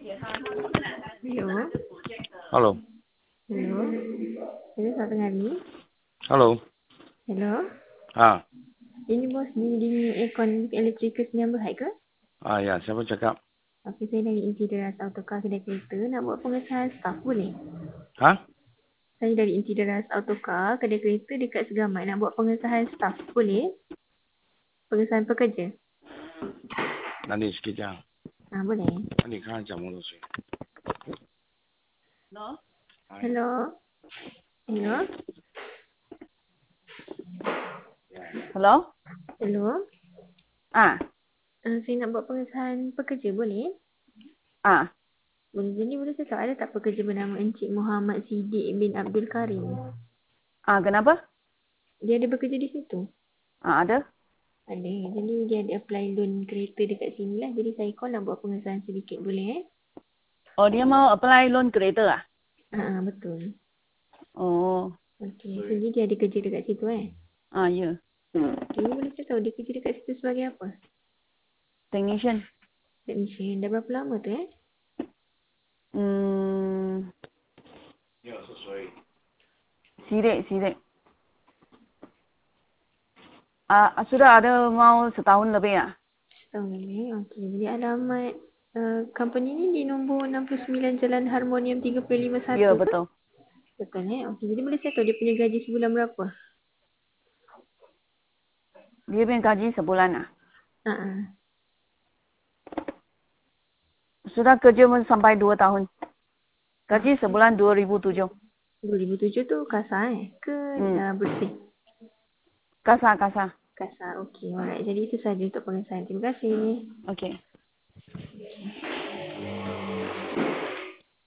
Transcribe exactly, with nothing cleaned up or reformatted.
Hello. Hello. Hello. Hello, selamat tengah hari. Hello. Hello. Ah, Ini bos ni dingin aircon electrical Sdn Bhd ke? ah ya, siapa cakap? Okey, saya dari Insideras Autocar Kedai Kereta nak buat pengesahan staf boleh? Hah? Saya dari Insideras Autocar Kedai Kereta dekat Segamat nak buat pengesahan staf boleh? Pengesahan pekerja. Nanti sikit je. Ah, boleh. 那你看看讲摩托车。 Hello. Hello. Hello? Hello. Ah, Uh, saya nak buat pengesahan pekerja boleh? ah. Boleh. Jadi boleh cakap ada tak pekerja bernama Encik Muhammad Siddiq bin Abdul Karim? Ah, kenapa? Dia ada bekerja di situ? Ah, ada? Ada. Jadi dia ada apply loan kereta dekat sini lah. Jadi saya call nak buat pengesahan sedikit boleh eh? Oh, dia mau apply loan kereta ah? Haa, betul. Oh, Okey. Jadi dia ada kerja dekat situ eh? ah, ya. Jadi boleh saya tahu dia kerja dekat situ sebagai apa? Technician. Technician. Dah berapa lama tu eh? Hmm, sirik, sirik. Ah, sudah ada mau setahun lebih ah? Setahun lebih. Okey. Jadi alamat uh, company ni di nombor enam puluh sembilan Jalan Harmonium tiga lima Ya, satu ke? betul. Betul eh? Okey. Jadi boleh saya tahu dia punya gaji sebulan berapa? Dia punya gaji sebulan ah? Haa. Sudah kerja sampai dua tahun. Gaji sebulan dua ribu tujuh. dua ribu tujuh tu kasar eh? Ke Hmm. uh, bersih? Kasar, kasar. Kasar. Okey. Alright. Jadi itu saja untuk pengesahan. Terima kasih. Okey.